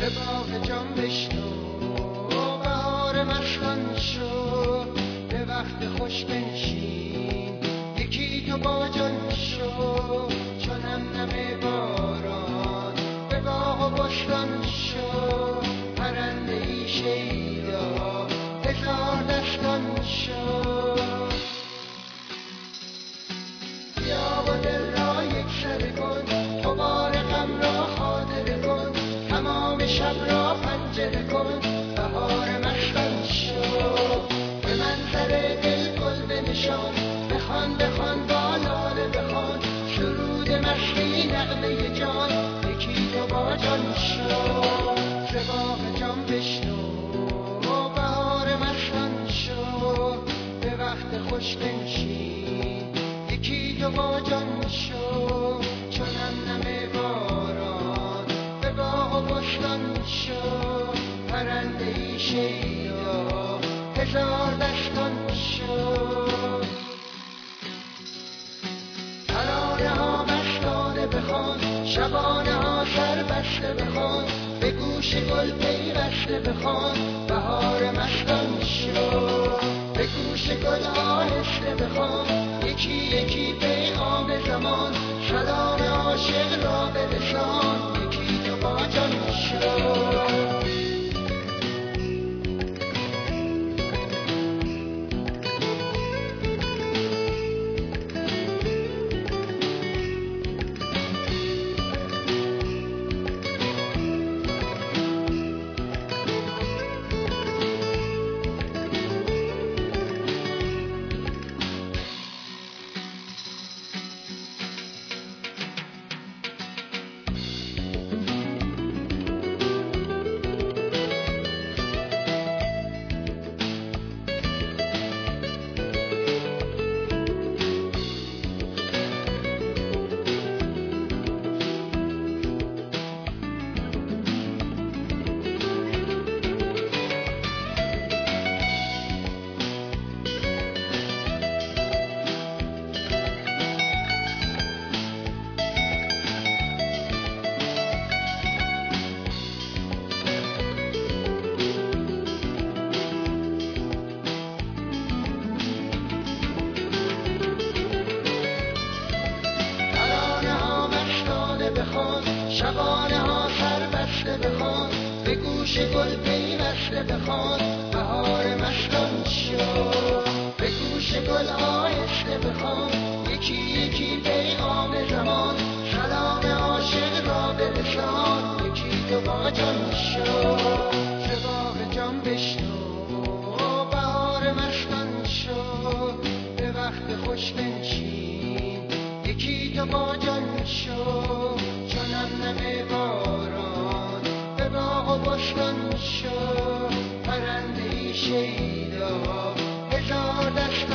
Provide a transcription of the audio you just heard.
به باغ جان بشنو بهار مستان شو، به وقت خوش بنشین یکی تو با جان شو، چون نم باران به باغ و بستان شو، پرنده ای شیدا هزار دستان شو. بیا و دل را یک سره کن، غبار غم را خاطره کن، تمام شب را پنجره کن، بهار مستان شو. به منظر دل گل بنشان، بخوان بخوان با لاله بخوان، سرود مستی نغمه جان یکی تو با جان شو. ز باغ جان بشنو بهار مستان شو، به وقت خوش بنشین یکی تو با جان شو، چون نم باران به باغ و بستان شو، پرنده ای شیدا هزار دستان شو. ترانه ها مستانه بخوان، شبانه ها سر بسته بخوان، به گوش گل پیوسته بخوان، بهار مستان شو. به گوش گل آهسته بخوان، یکی یکی پیغام زمان، سلام عاشق را برسان یکی تو با جان شو. شبانه ها سر بسته بخوان، به گوش گل پیوسته بخوان، بهار مستان شو. به گوش گل آهسته بخوان، یکی یکی پیغام زمان، سلام عاشق را برسان یکی تو با جان شو. ز باغ جان بشنو بهار مستان شو، به وقت خوش بنشین یکی تو با جان شو، چون نم باران به باغ و بستان شو، پرنده ای شیدا هزار دست